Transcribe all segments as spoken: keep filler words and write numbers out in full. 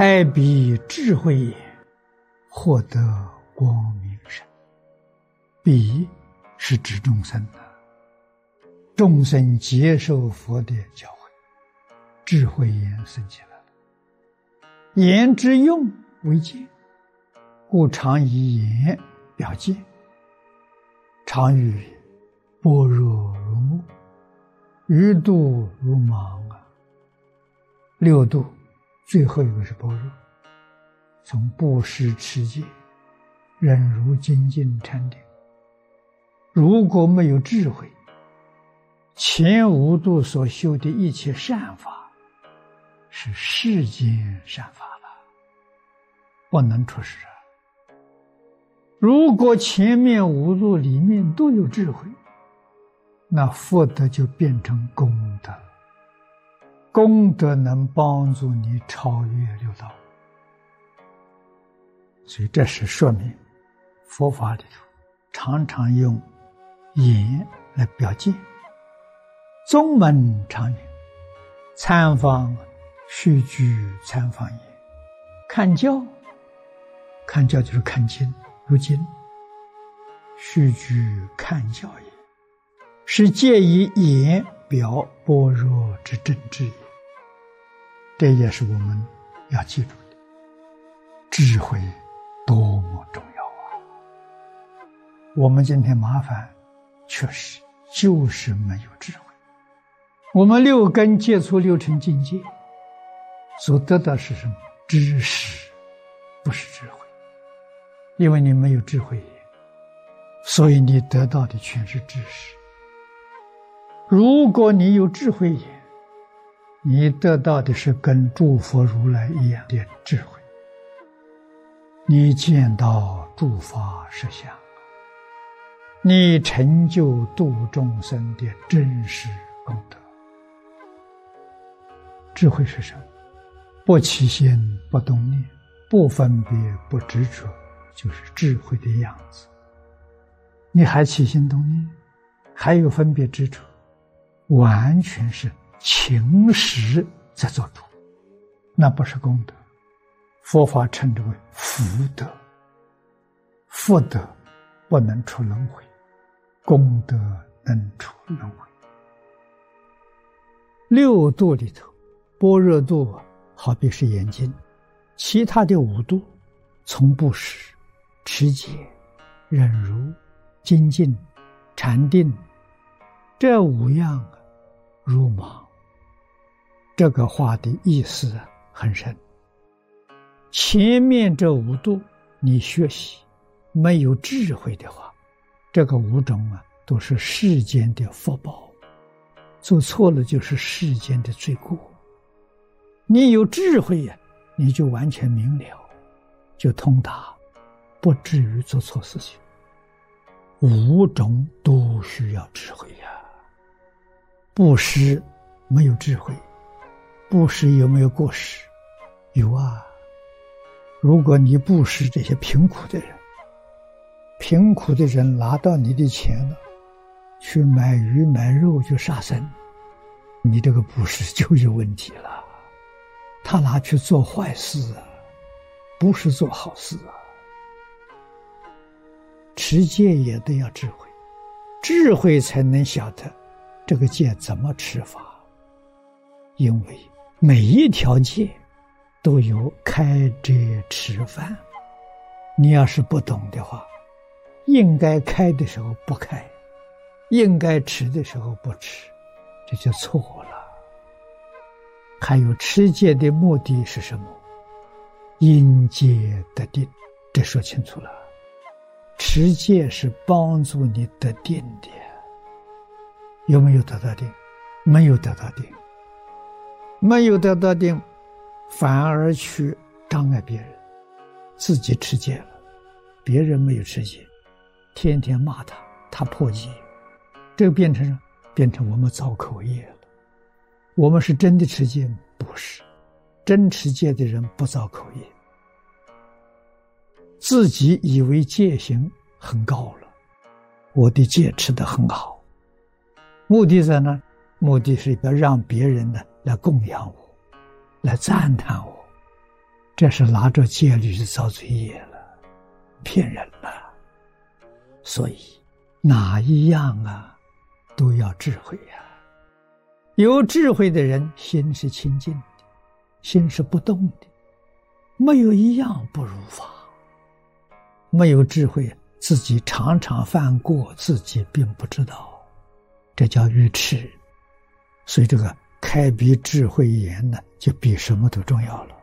开彼智慧也，获得光明身。彼是指众生的，众生接受佛的教诲，智慧眼生起来了。言之用为见，故常以言表见。常语般若如目，余度如盲啊。六度最后一个是般若，从布施、持戒、忍辱、精进、禅定。如果没有智慧，前五度所修的一切善法是世间善法了，不能出世啊。如果前面五度里面都有智慧，那福德就变成功德，功德能帮助你超越六道。所以这是说明佛法里头常常用言来表见。宗门常云：参访须居参访也。看教，看教就是看经读经，须居看教也，是借以言表般若之真智也。这也是我们要记住的，智慧多么重要啊！我们今天麻烦确实就是没有智慧。我们六根接触六尘境界所得到是什么？知识，不是智慧。因为你没有智慧眼，所以你得到的全是知识。如果你有智慧眼，你得到的是跟诸佛如来一样的智慧，你见到诸法实相，你成就度众生的真实功德。智慧是什么？不起心，不动念，不分别，不执着，就是智慧的样子。你还起心动念，还有分别执着，完全是情识在做主，那不是功德。佛法称之为福德，福德不能出轮回，功德能出轮回。六度里头，般若度好比是眼睛，其他的五度从布施、持戒、忍辱、精进、禅定，这五样如盲。这个话的意思很深。前面这五度你学习没有智慧的话，这个五种啊都是世间的福报，做错了就是世间的罪过。你有智慧呀、啊，你就完全明了，就通达，不至于做错事情。五种都需要智慧呀、啊。布施没有智慧，布施有没有过失？有啊。如果你布施这些贫苦的人，贫苦的人拿到你的钱了，去买鱼买肉就杀生，你这个布施就有问题了。他拿去做坏事啊，不是做好事啊。持戒也得要智慧，智慧才能晓得这个戒怎么持法。因为每一条戒都有开遮持犯，你要是不懂的话，应该开的时候不开，应该持的时候不持，这就错了。还有持戒的目的是什么？因戒得定，这说清楚了。持戒是帮助你得定的，有没有得到定？没有得到定，没有得到定，反而去障碍别人，自己持戒了，别人没有持戒，天天骂他，他破戒，这个变成什么？变成我们造口业了。我们是真的持戒？不是，真持戒的人不造口业，自己以为戒行很高了，我的戒持得很好，目的在哪？目的是要让别人呢来供养我，来赞叹我， 这是拿着戒律去造罪业了，骗人了。所以哪一样啊都要智慧呀、啊。有智慧的人心是清净的，心是不动的，没有一样不如法。没有智慧，自己常常犯过，自己并不知道，这叫愚痴。所以这个开比智慧眼呢，就比什么都重要了。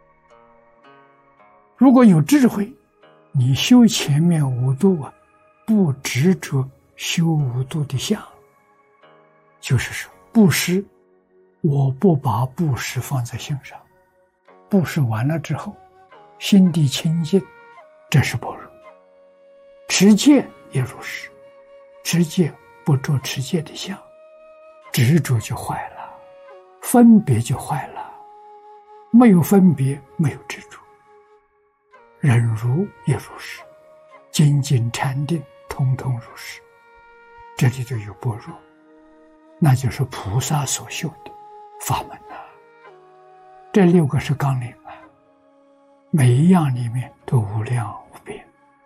如果有智慧，你修前面五度啊，不执着修五度的相，就是说布施，我不把布施放在心上，布施完了之后，心地清净，这是般若。持戒也如是，持戒不着持戒的相，执着就坏了，分别就坏了，没有分别，没有执着。忍辱也如是，精进禅定通通如是，这里就有般若，那就是菩萨所修的法门啊。这六个是纲领啊，每一样里面都无量无边。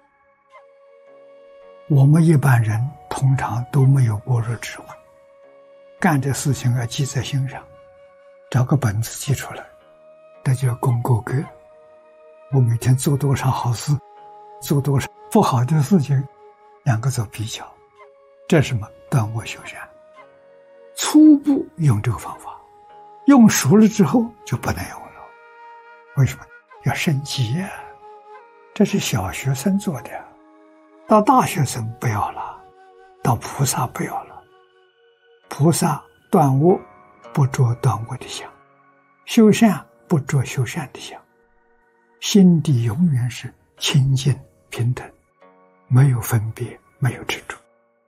我们一般人通常都没有般若智慧，干这事情要记在心上，找个本子记出来，这叫功过格。我每天做多少好事，做多少不好的事情，两个做比较，这是什么？断恶修善。初步用这个方法，用熟了之后就不能用了。为什么？要升级啊，这是小学生做的，到大学生不要了，到菩萨不要了。菩萨断恶不着断恶的相，修善不着修善的相，心地永远是清净平等，没有分别，没有执着。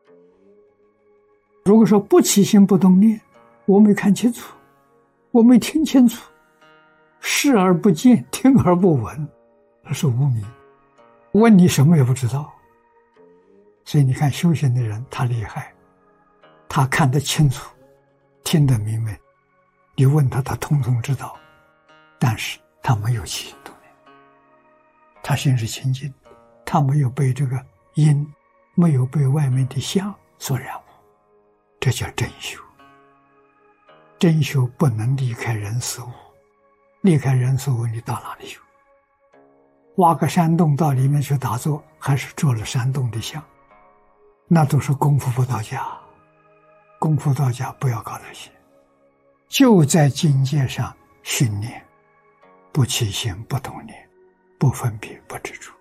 如果说不起心不动念，我没看清楚，我没听清楚，视而不见，听而不闻，那是无明。问你什么也不知道。所以你看修行的人他厉害，他看得清楚，听得明白，你问他他通通知道，但是他没有起心动念，他心是清净的，他没有被这个因，没有被外面的相所染污，这叫真修。真修不能离开人事物，离开人事物你到哪里修？挖个山洞到里面去打坐，还是做了山洞的相，那都是功夫不到家。功夫到家不要搞这些，就在境界上训练，不起心不动念，不分别不执着。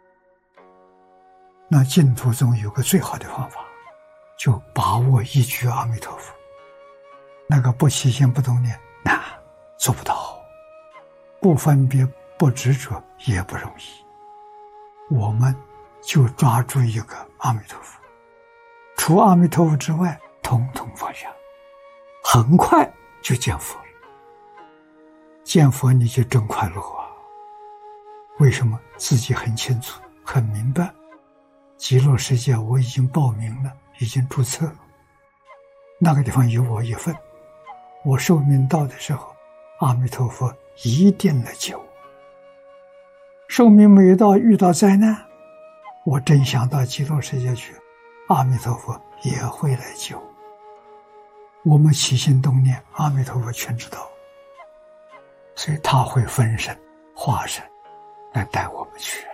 那净土中有个最好的方法，就把握一句阿弥陀佛，那个不起心不动念难，做不到，不分别不执着也不容易。我们就抓住一个阿弥陀佛，除阿弥陀佛之外统统放下，很快就见佛了。见佛你就真快乐啊！为什么？自己很清楚很明白，极乐世界我已经报名了，已经注册了，那个地方有我一份，我寿命到的时候，阿弥陀佛一定来救我。寿命没有到，遇到灾难，我真想到极乐世界去，阿弥陀佛也会来救我。我们起心动念，阿弥陀佛全知道，所以他会分身化身来带我们去。